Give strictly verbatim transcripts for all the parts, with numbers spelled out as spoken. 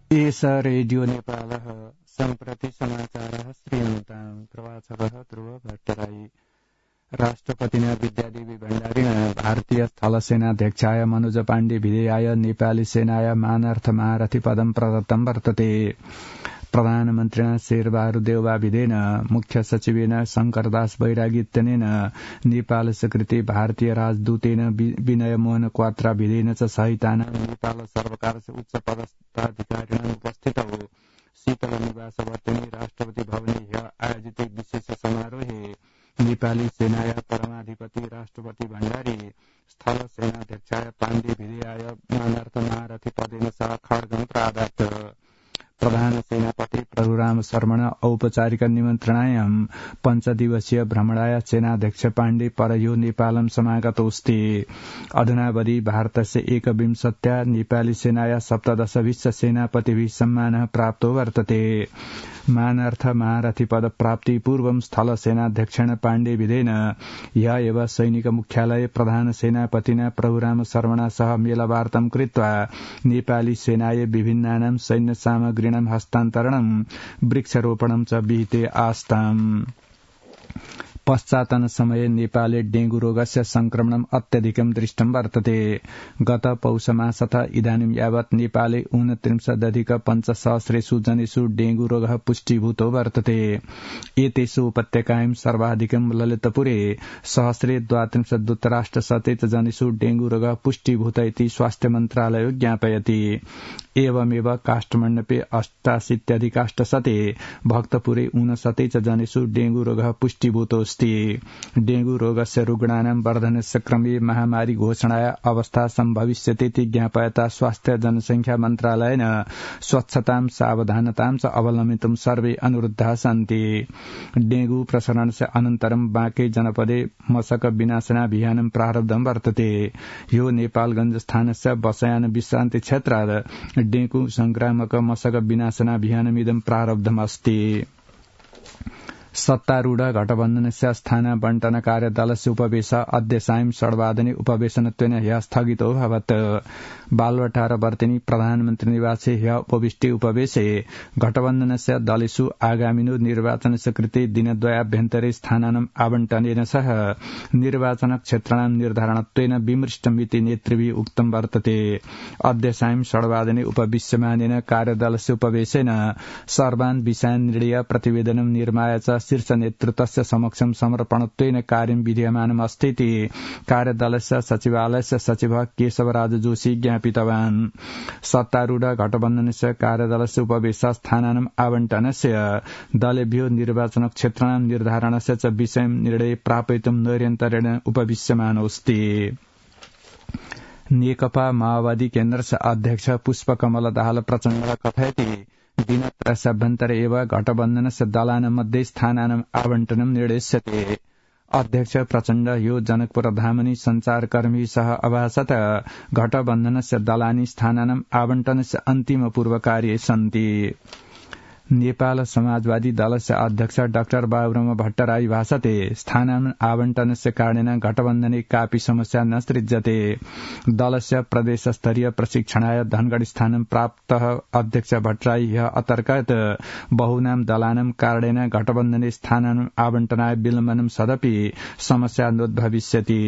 एष रेडियो नेपालः सम्प्रति समाचारः श्रूयन्तां प्रवाचकः ध्रुव भट्टराई। राष्ट्रपतिना विद्यादेवी भण्डारिणा भारतीय स्थलसेनाध्यक्षाय मनोज पाण्डे विधेयाय नेपाली सेनाय मानार्थ महारथी पदं प्रदत्तं वर्तते। प्रधानमन्त्रिणा शेरबहादुर देउवा विधेन मुख्य सचिवेन शंकरदास बैरागित्यनेन नेपाल स्वीकृति भारतीय राजदूतेन विनय मोहन क्वात्रा विधेन च सहितानां नेपाल सर्वकारस्य उच्च पदस्थाधिकारिणाम् उपस्थितौ शीतल निवास वर्तनी राष्ट्रपति भवने ह्य आयोजित विशेष समारोहे नेपाली सेनाय परमाधिपति राष्ट्रपति भण्डारी स्थल सेनाध्यक्षाय पाण्डे विधेयाय मानार्थ महारथी पदेन सह खड्गं प्रादात्। प्रधान सेनापति प्रभुराम शर्मण औपचारिक निमन्त्रणायां पञ्चदिवसीय भ्रमणाय सेनाध्यक्ष पाण्डे परयो नेपालं समागतोऽस्ति। अधुनावधि भारतस्य एकविंशत्या नेपाली सेनाया सप्तदश विश्व सेनापतिभिः सम्मानः प्राप्तो वर्तते। मानार्थ महारथी पद प्राप्ति पूर्वं स्थल सेनाध्यक्षेण पाण्डे विधेन ह्य एव सैनिक मुख्यालये प्रधान सेनापतिना प्रभुराम शर्मणा सह मेलवार्तां कृत्वा नेपाली सेनाय विभिन्नानां सैन्य सामग्रीणां हस्तान्तरणं वृक्षारोपणं च विहिते आस्ताम्। पश्चातन समये नेपाले डेंगू रोगस्य संक्रमणम् अत्यधिकं दृष्टं वर्तते। गत पौषमासत इदानीं यावत् नेपाले ऊनत्रिंशदधिक पञ्चसहस्रेषु जनेषु डेंगू रोगः पुष्टीभूतो वर्तते। एतेषु उपत्यकायां सर्वाधिकं ललितपुरे सहस्रे द्वात्रिंशदुत्तराष्टशतेत जनेषु डेंगू रोगः पुष्टीभूत इति स्वास्थ्य मन्त्रालयो ज्ञापयति। एवमेव काष्ठमण्डपे अष्टाशीत्यधिकाष्टशते भक्तपुरे ऊनशते च जनेषु डेंगू रोगः पुष्टीभूतोऽस्ति। डेंगू रोगस्य रुग्णानां वर्धनस्य क्रमे महामारी घोषणाया अवस्था सम्भविष्यतीति ज्ञापयता स्वास्थ्य जनसंख्या मन्त्रालयेन स्वच्छतां सावधानतां च अवलम्बितुं सर्वे अनुरुद्धाः सन्ति। डेंगू प्रसरणस्य अनन्तरं बाँके जनपदे मशक विनाशनाभियानं प्रारब्धं वर्तते। यो नेपालगञ्ज स्थानस्य बसयान विश्रान्ति क्षेत्रात् डेंगू संक्रामक मशक विनाशनाभियानमिदं प्रारब्धमस्ति। सत्तारूढ गठबन्धनस्य स्थान बण्टन कार्यदलस्य उपवेश अद्य सायं षड्वादने उपवेशनत्वेन ह्यः स्थगितोऽभवत्। बालुवाटार वर्तिनी प्रधानमन्त्री निवासे ह्यः उपविष्टे उपवेशे गठबन्धनस्य दलेषु आगामिनो निर्वाचनस्य कृते दिनद्वयाभ्यन्तरे स्थानानाम् आवण्टनेन सह निर्वाचन क्षेत्राणां निर्धारणत्वेन विमृष्टमिति नेतृभिः उक्तं वर्तते। अद्य सायं षड्वादने उपविश्यमानेन कार्यदलस्य उपवेशेन सर्वान् विषयान् निर्णय प्रतिवेदनं निर्माय च शीर्ष नेतृत्वस्य समक्षं समर्पणत्वेन कार्यं विधीयमानमस्तीति कार्यदलस्य सचिवालयस्य सचिवः केशवराज जोशी ज्ञापितवान्। सत्तारूढ गठबन्धनस्य कार्यदलस्य उपवेश स्थानानाम् आवण्टनस्य दलेभ्यो निर्वाचन क्षेत्राणां निर्धारणस्य च विषयं निर्णय प्रापयितुं निरन्तरेण उपविश्यमानोऽस्ति। नेकपा माओवादी केन्द्रस्य अध्यक्ष पुष्पकमल दाहाल प्रचण्ड कथयति दिनत्रयाभ्यन्तरे एव गठबन्धनस्य दलानां मध्ये स्थानानाम् आवण्टनं निर्णयस्यते। अध्यक्ष प्रचण्ड यो जनकपुर धामनि संचारकर्मी सह अभासत गठबन्धनस्य दलानि स्थानानाम् आवण्टनस्य अन्तिमपूर्वकार्ये सन्ति। नेपाल समाजवादी दलस्य अध्यक्ष डाक्टर बाबुराम भट्टराई भाषते स्थानानाम् आवण्टनस्य कारणेन गठबन्धने कापि समस्या न सृज्यते। दलस्य प्रदेशस्तरीय प्रशिक्षणाय धनगढ़ स्थानं प्राप्तः अध्यक्ष भट्टराई ह्यः अतर्कयत् बहूनां दलानां कारणेन गठबन्धने स्थानानाम् आवण्टनाय विलम्बनं सदपि समस्या नोद्भविष्यति।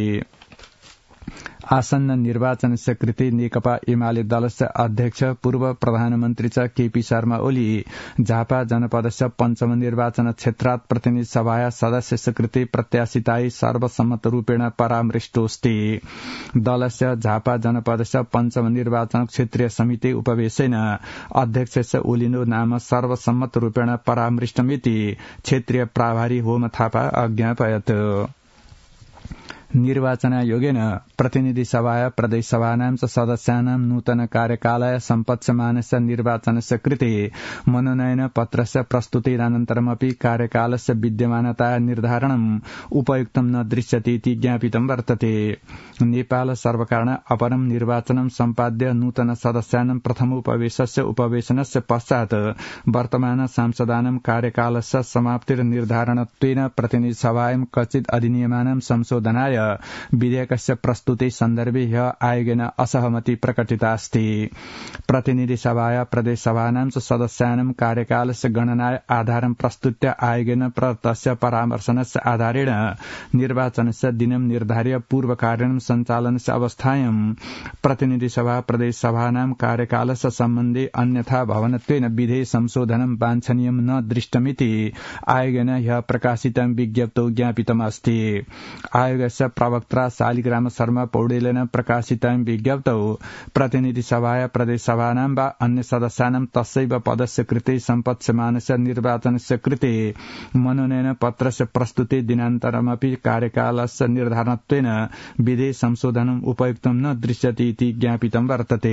आसन्न निर्वाचनस्य कृते नेकपा एमाले दलस्य अध्यक्ष पूर्व प्रधानमन्त्री च केपी शर्मा ओली झापा जनपदस्य पञ्चम निर्वाचन क्षेत्रात् प्रतिनिधि सभाया सदस्यस्य कृते प्रत्याशिताय सर्वसम्मत रूपेण परामृष्टोऽस्ति। दलस्य झापा जनपदस्य पञ्चम निर्वाचन क्षेत्रीय समिति उपवेशेन अध्यक्षस्य ओलिनो नाम सर्वसम्मत रूपेण परामृष्टमिति क्षेत्रीय प्रभारी होम थापा अज्ञापयत्। निर्वाचन आयोगेन प्रतिनिधि सभाया प्रदेश सभानां च सदस्यानां नूतन कार्यकालय सम्पत्स्यमानस्य निर्वाचनस्य कृते मनोनयन पत्रस्य प्रस्तुतेरनन्तरमपि कार्यकालस्य विद्यमानता निर्धारणम् उपयुक्तं न दृश्यते इति ज्ञापितं वर्तते। नेपाल सर्वकारेण अपरं निर्वाचनं सम्पाद्य नूतन सदस्यानां प्रथमोपवेशस्य उपवेशनस्य पश्चात् वर्तमान सांसदानां कार्यकालस्य समाप्तिर्निर्धारणत्वेन प्रतिनिधि सभायां कथित अधिनियमानां संशोधनाय विधेयकस्य प्रस्तुति सन्दर्भे ह्यः आयोगेन असहमति प्रकटिता अस्ति। प्रतिनिधि सभाया प्रदेशसभानां च सदस्यानां कार्यकालस्य गणनाय आधारं प्रस्तुत्य आयोगेन प्रदत्तस्य परामर्शनस्य आधारेण निर्वाचनस्य दिनं निर्धार्य पूर्वकार्यं सञ्चालनस्य अवस्थायां प्रतिनिधि सभा प्रदेशसभानां कार्यकालस्य सम्बन्धे अन्यथा भवनत्वेन विधेय संशोधनं वाञ्छनीयं न दृष्टमिति आयोगेन ह्यः प्रकाशितं विज्ञप्तौ ज्ञापितमस्ति। आयोगस्य प्रवक्ता शालिग्राम शर्मा पौडेलेन प्रकाशितं विज्ञप्तौ प्रतिनिधि सभाया प्रदेशसभानां वा अन्य सदस्यानां तस्यैव पदस्य कृते सम्पत्स्यमानस्य निर्वाचनस्य कृते मनोनयन पत्रस्य प्रस्तुति दिनान्तरमपि कार्यकालस्य निर्धारणत्वेन विधेय संशोधनम् उपयुक्तं न दृश्यते इति ज्ञापितं वर्तते।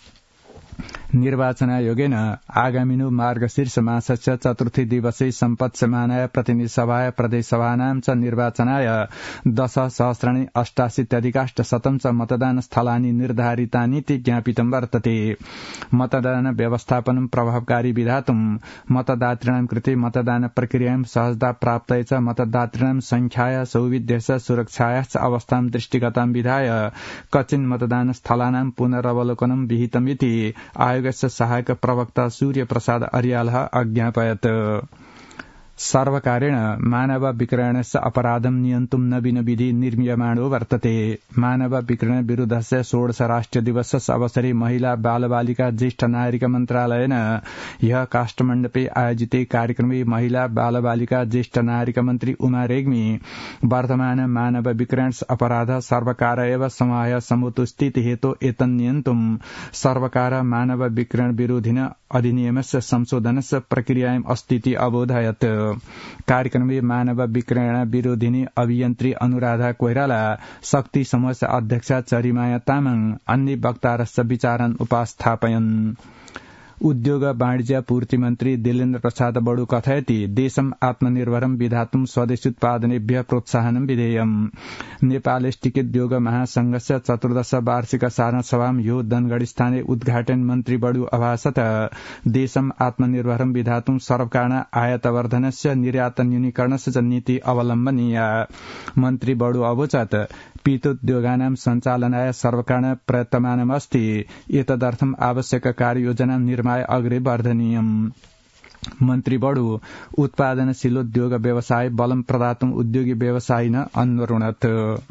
निर्वाचनायोगेन आगामिनो मार्गशीर्ष मासस्य चतुर्थी दिवसे सम्पत्स्यमानाय प्रतिनिधि सभाय प्रदेशसभानां च निर्वाचनाय दश सहस्राणि अष्टाशीत्यधिकाष्टशतं च मतदान स्थलानि निर्धारितानीति ज्ञापितं वर्तते। मतदान व्यवस्थापनं प्रभावकारी विधातुं मतदातॄणां कृते मतदान प्रक्रियायां सहजता प्राप्तये च मतदातॄणां संख्याया सौविध्यस्य सुरक्षायाश्च अवस्थां दृष्टिगतां विधाय कचिन् मतदान स्थलानां पुनरवलोकनं विहितमिति आयोगस्य सहायक प्रवक्ता सूर्य प्रसाद अर्यालः अज्ञापयत्। सर्वकारेण मानव विक्रयणस्य अपराधं नियन्तुं नवीन विधि निर्मीयमाणो वर्तते। मानव विक्रयण विरुद्धस्य षोडश राष्ट्रिय दिवसस्य अवसरे महिला बालबालिका ज्येष्ठ नागरिक मन्त्रालयेन ह्यः काष्ठमण्डपे आयोजिते कार्यक्रमे महिला बालबालिका ज्येष्ठ नागरिक मन्त्री उमा रेग्मी वर्तमान मानव विक्रयण अपराध सर्वकार एव समाय समुत्थित हेतु एतन्नियन्तुं सर्वकार मानव विक्रयण विरोधिन अधिनियमस्य संशोधनस्य प्रक्रियायाम् अस्तीति अबोधयत्। कार्यक्रमे मानव विक्रयण विरोधिनी अभियन्त्री अनुराधा कोइराला, शक्ति समूहस्य अध्यक्षा चरिमाया तामाङ अन्य वक्तारस्य विचारान् उपस्थापयन्। उद्योग वाणिज्य पूर्ति मन्त्री दिलेन्द्र प्रसाद बडु कथयति देशम् आत्मनिर्भरं विधातुं स्वदेशी उत्पादनेभ्यः प्रोत्साहनं विधेयम्। नेपाल स्टिक उद्योग महासंघस्य चतुर्दश वार्षिक साधारण सभां ह्यो धनगढ़ी स्थाने उद्घाटन मन्त्री बडु अभासत देशम् आत्मनिर्भरं विधातुं सर्वकारेण आयातवर्धनस्य निर्यात न्यूनीकरणस्य च नीति अवलम्बनीया। मन्त्री बडु अवोचत् पीतोद्योगानां सञ्चालनाय सर्वकारेण प्रयतमानमस्ति। एतदर्थम् आवश्यक कार्ययोजना निर्माय अग्रे वर्धनीयम्। मन्त्री बडु उत्पादनशीलोद्योग व्यवसाय बलं प्रदातुं उद्योगी व्यवसायिन अन्वरुणत्।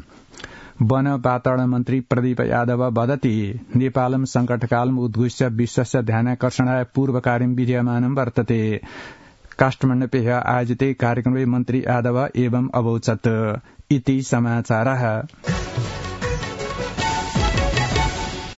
वन वातावरण मन्त्री प्रदीप यादव वदति नेपालं संकटकालम् उद्घुष्य विश्वस्य ध्यानाकर्षणाय पूर्वकार्यं विधीयमानं वर्तते। काष्ठमण्डपे आयोजिते कार्यक्रमे मन्त्री यादव एवं अवोचत्। इति समाचारः।